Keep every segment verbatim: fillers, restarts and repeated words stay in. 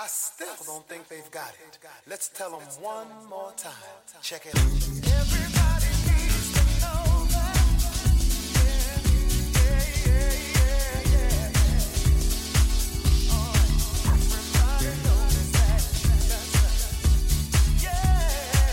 still don't think they've got it. Let's tell them one more time. Check it out. Everybody needs to know that. Yeah, yeah, yeah, yeah, yeah. All right. Everybody knows that. Yeah.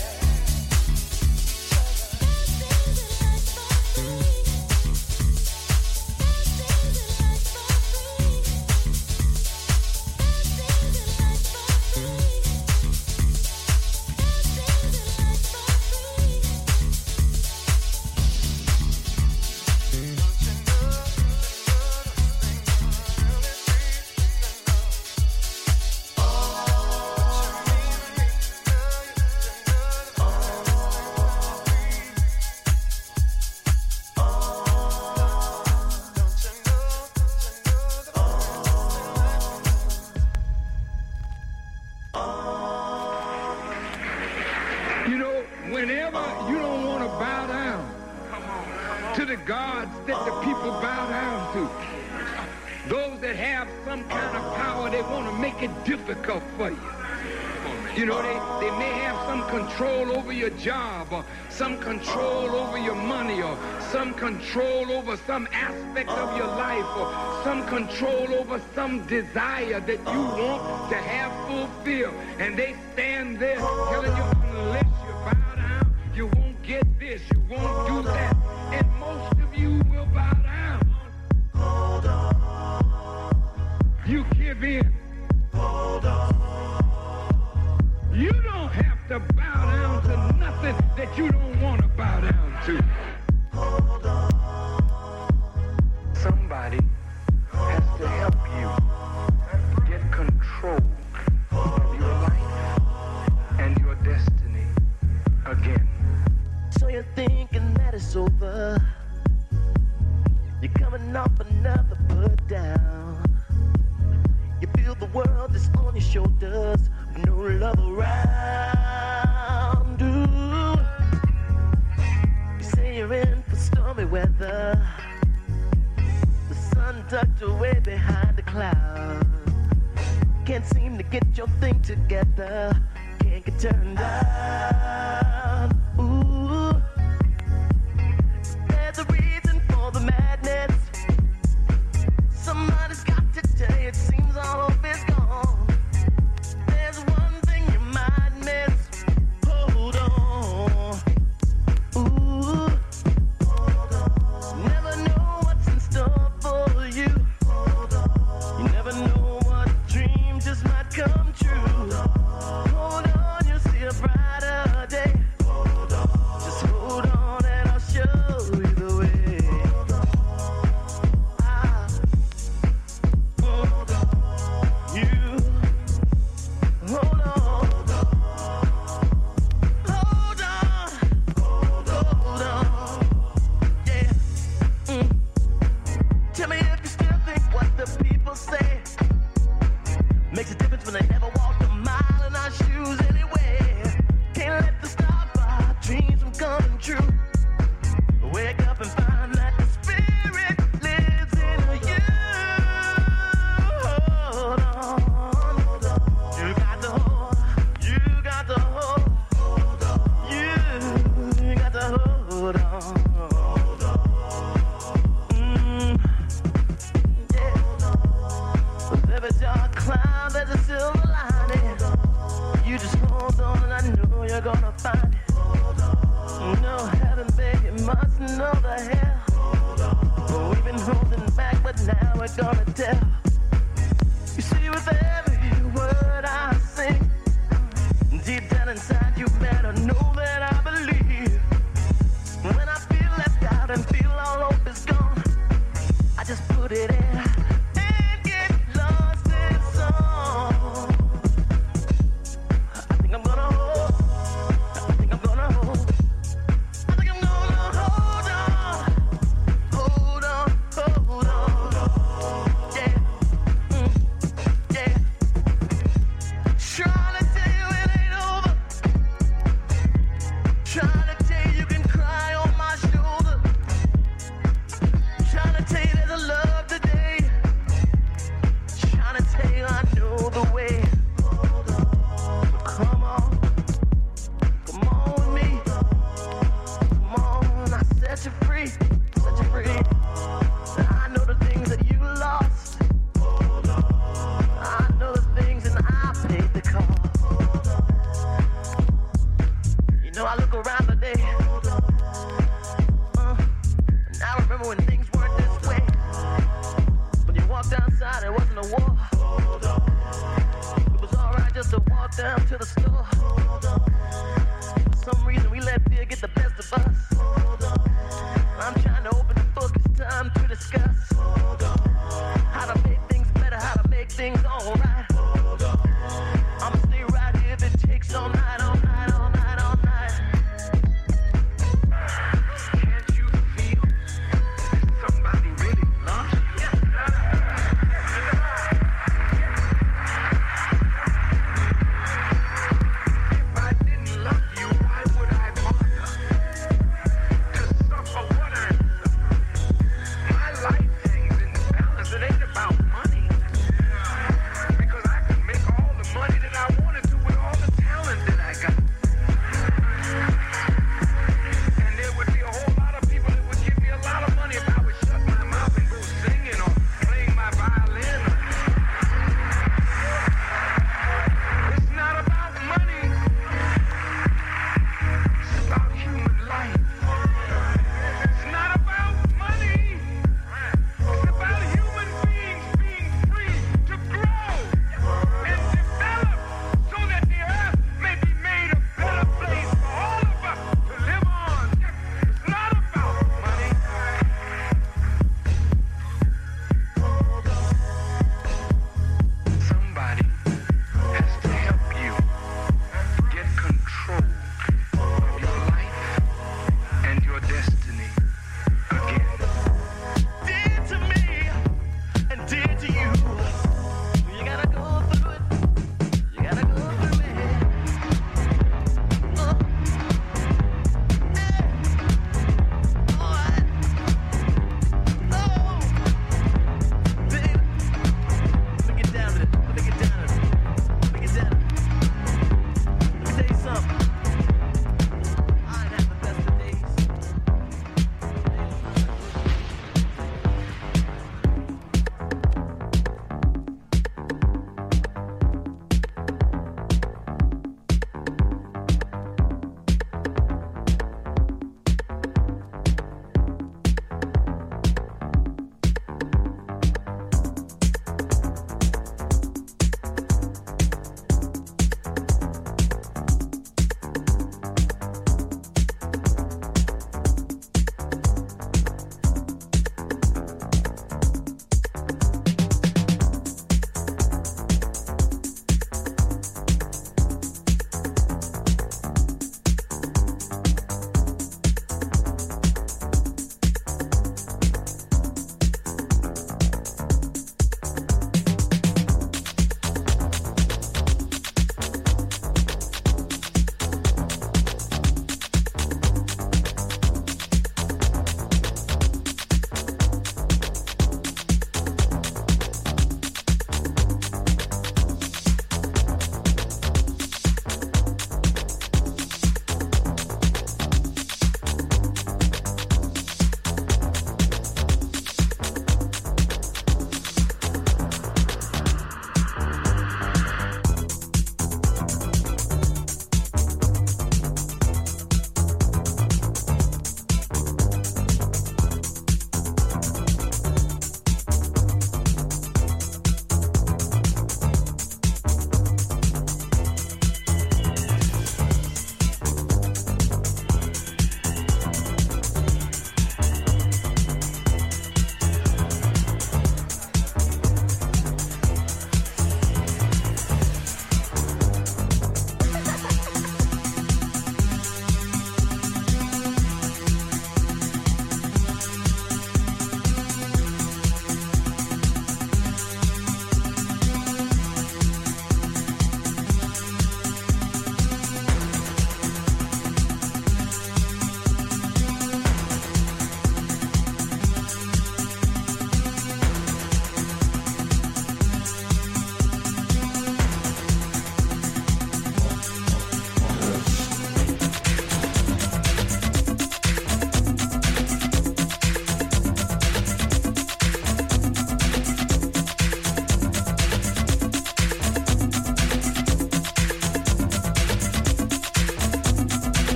Difficult for you. You know, they, they may have some control over your job or some control over your money or some control over some aspect of your life or some control over some desire that you want to have fulfilled. And they stand there telling you, unless you bow down, you won't get this, you won't do that. And most of you will bow down. Hold on. You give in. Hold on. You don't have to bow down to nothing that you don't want to bow down to. Hold on. Somebody has to help you get control of your life and your destiny again. So you're thinking that it's over. You're coming off another put down. You feel the world is on your shoulders, no love around. Ooh. You say you're in for stormy weather. The sun tucked away behind the cloud. Can't seem to get your thing together. Can't get turned on. Ooh. There's a reason for the madness. Somebody's got to tell you, it seems all hope is gone. There's one thing you might miss. Hold on. Ooh. Hold on. Never know what's in store for you. Hold on. You never know what dream just might come true. Hold on. Hold on, you'll see a brighter day. Hold on. Just hold on and I'll show you the way. Makes a difference when they never walked a mile in our shoes anyway. Can't let the stop our dreams from coming true. Wake up and find that the spirit lives in you. Hold on. You got to hold. You got to hold. You got to hold on. Every dark cloud, there's a silver lining. You just hold on and I know you're gonna find it. No heaven, baby, must know the hell. Oh, we've been holding back, but now we're gonna tell. You see, with every word I sing, deep down inside, you better know that I believe. When I feel left out and feel all hope is gone, I just put it in. Trying to tell you there's a love today.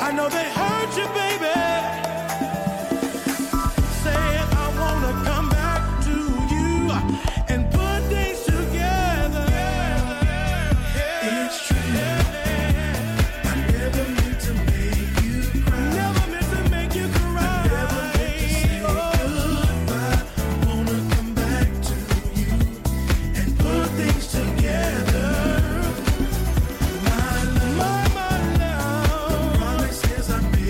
I know they hurt you, baby. Saying I wanna come back to you and put things together. It's true. I never meant to make you cry. Never meant to make you cry. I never meant to say goodbye. Wanna come back to you and put things together. My love, my, my love. The promises I made.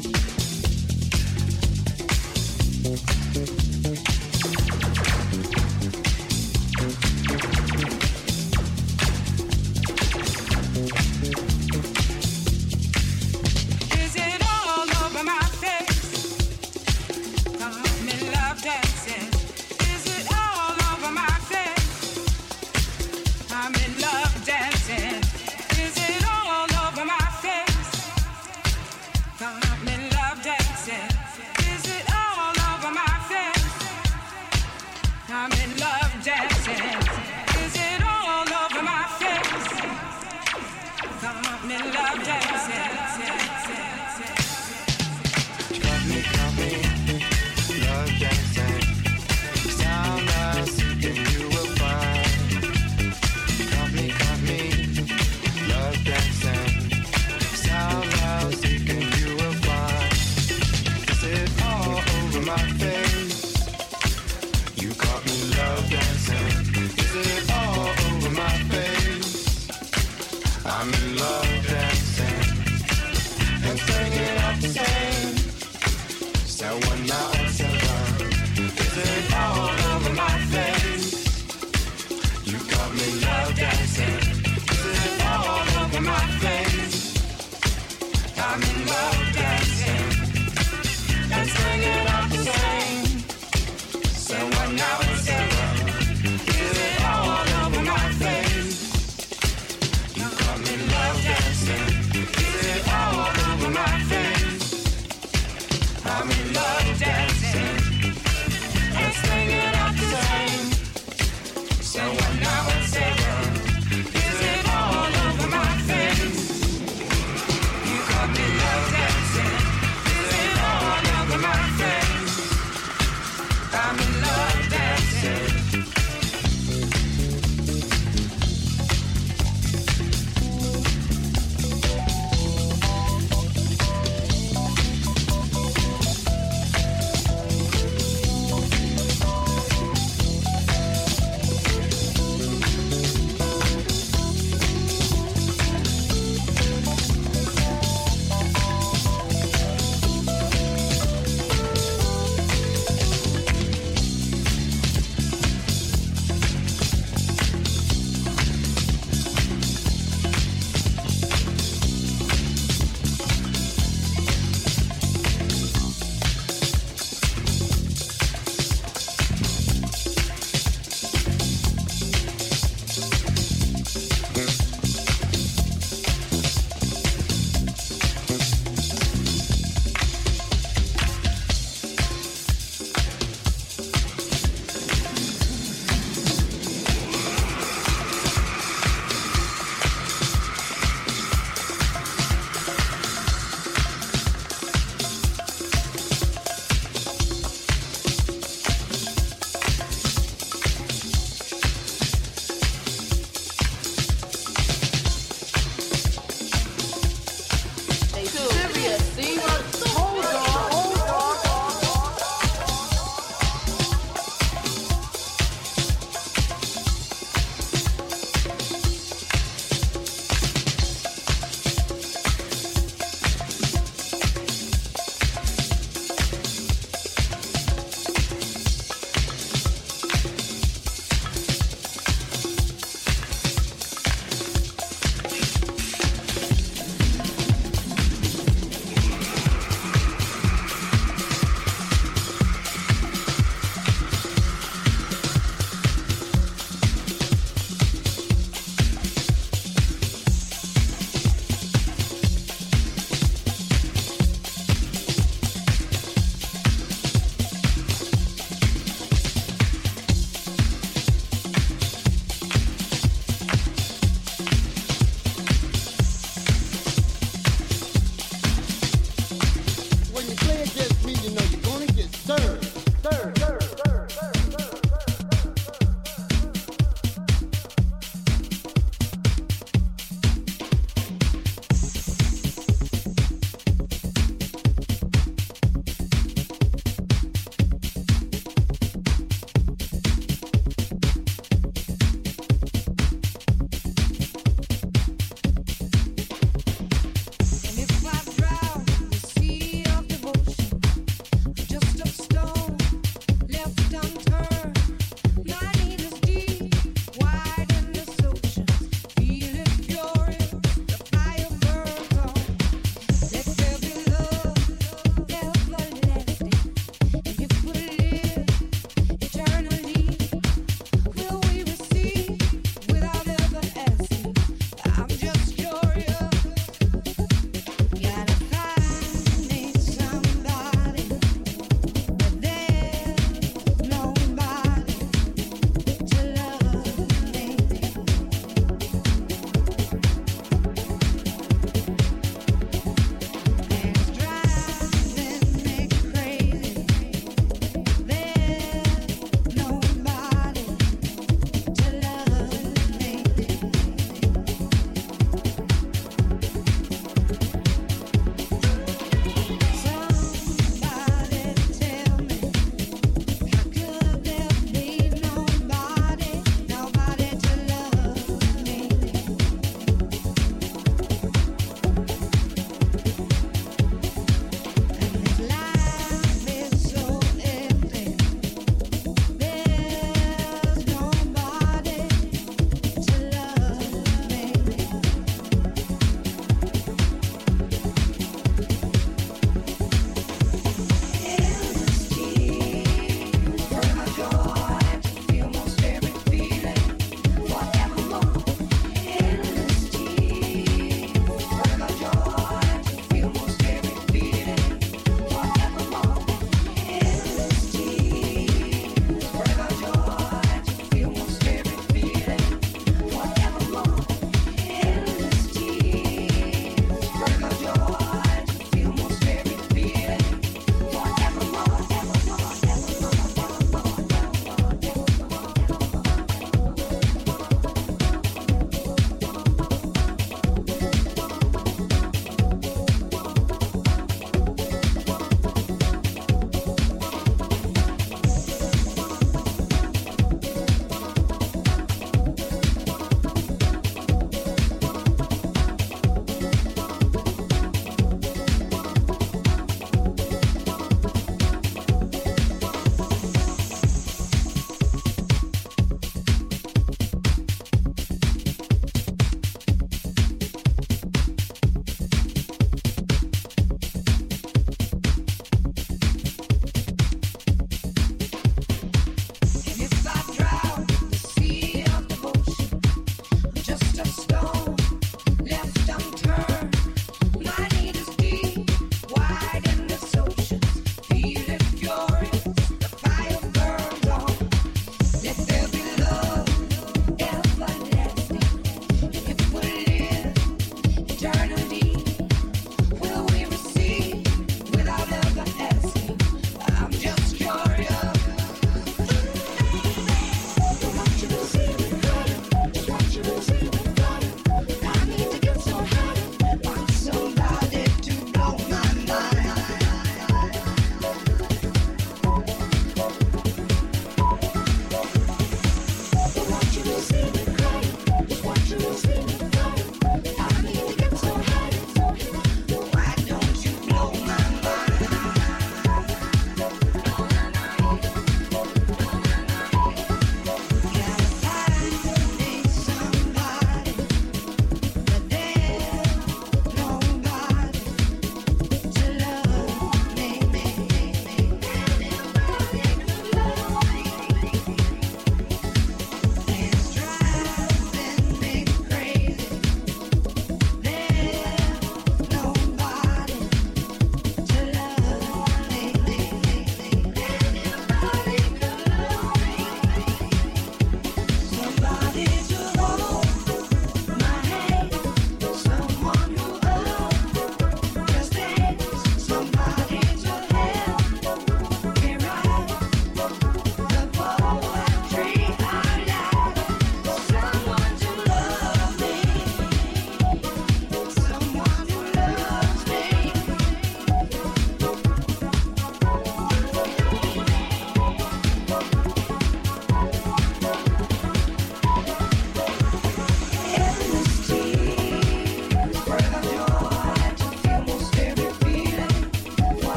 Is it all over my face?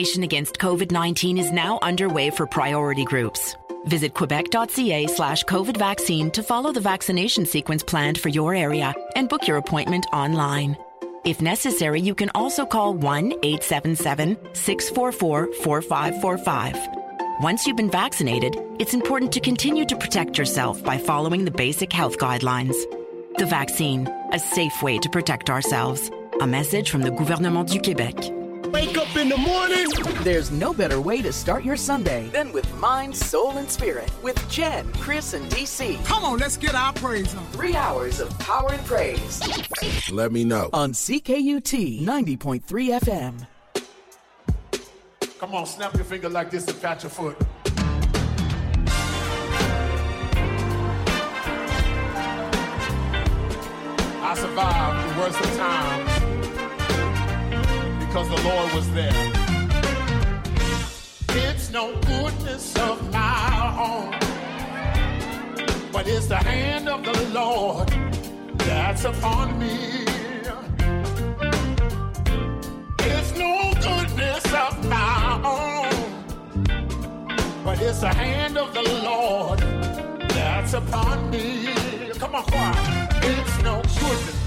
Vaccination against COVID nineteen is now underway for priority groups. Visit quebec.ca slash COVID vaccine to follow the vaccination sequence planned for your area and book your appointment online. If necessary, you can also call one eight seven seven, six four four, four five four five. Once you've been vaccinated, it's important to continue to protect yourself by following the basic health guidelines. The vaccine, a safe way to protect ourselves. A message from the Gouvernement du Québec. Wake up in the morning. There's no better way to start your Sunday than with Mind, Soul, and Spirit with Jen, Chris, and D C. Come on, let's get our praise on. Three hours of power and praise. Let me know. On C K U T ninety point three F M. Come on, snap your finger like this and pat your foot. I survived the worst of times because the Lord was there. It's no goodness of my own, but it's the hand of the Lord that's upon me. It's no goodness of my own, but it's the hand of the Lord that's upon me. Come on, choir. It's no goodness.